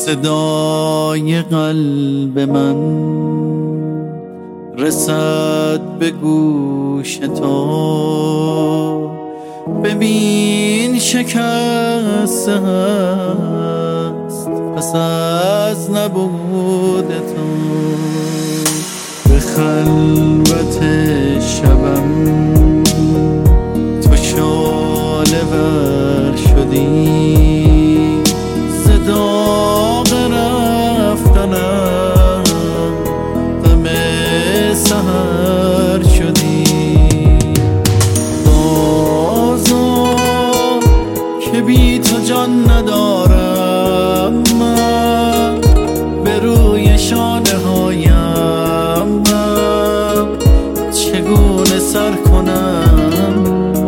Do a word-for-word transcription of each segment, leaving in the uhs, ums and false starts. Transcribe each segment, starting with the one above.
صدای قلب من رسد به گوش تو، ببین شکسته هست پس از نبود تو. به خلوت شبم تو شعله ور شدی، ز داغ رفتنم غم سحر شدی. بازو که بی تو جان ندارم من، به روی شانه هایم من چگونه سر کنم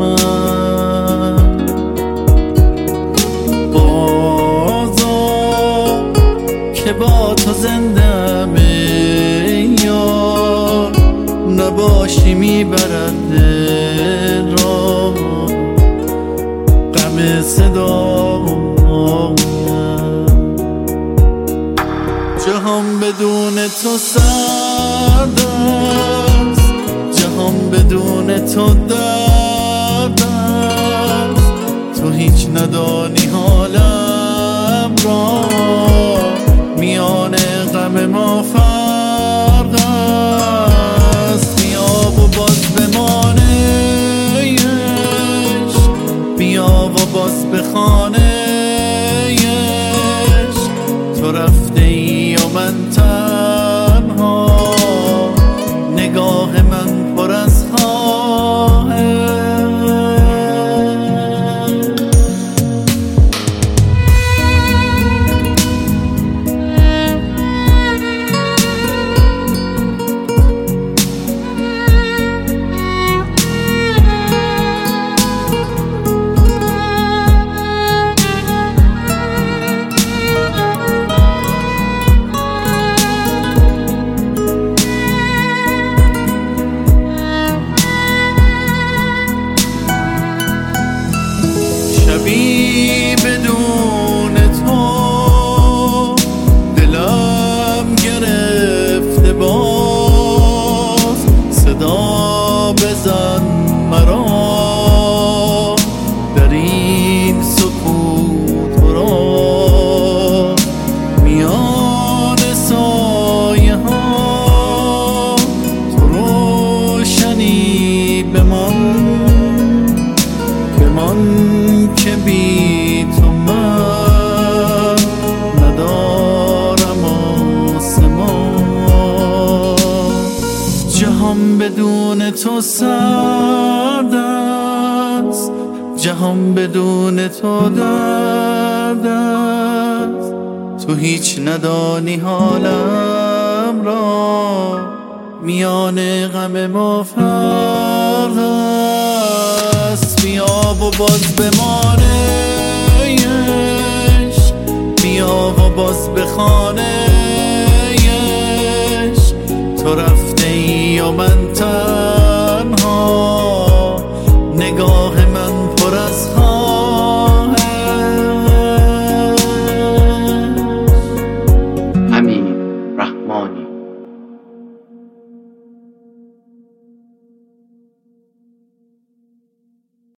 من. بازو که با تو زندم یا نباشی میبرد دل را غم صدا. جهان بدون تو سرد است، جهان بدون تو درد است. تو هیچ ندانی حالم را، میان غم ما فرق است. بیا و باز بمانه عشق، بیا و باز بخانه عشق. تو رفته ای و من تنها، نگاه من پر از خواهش. شبی بدون تو دلم گرفته باز، صدا بزن مرا در این سکوت را. میان سایه ها تو روشنی بمان، بمان که بی تو من ندارم آسمان. جهان بدون تو سرد است، جهان بدون تو درد است. تو هیچ ندانی حالم را، میان غم ما فرق است. بیا و باز بمانه عشق، بیا و باز بخانه عشق. تو رفته ای و من تنها، نگاه من پر از خواهش.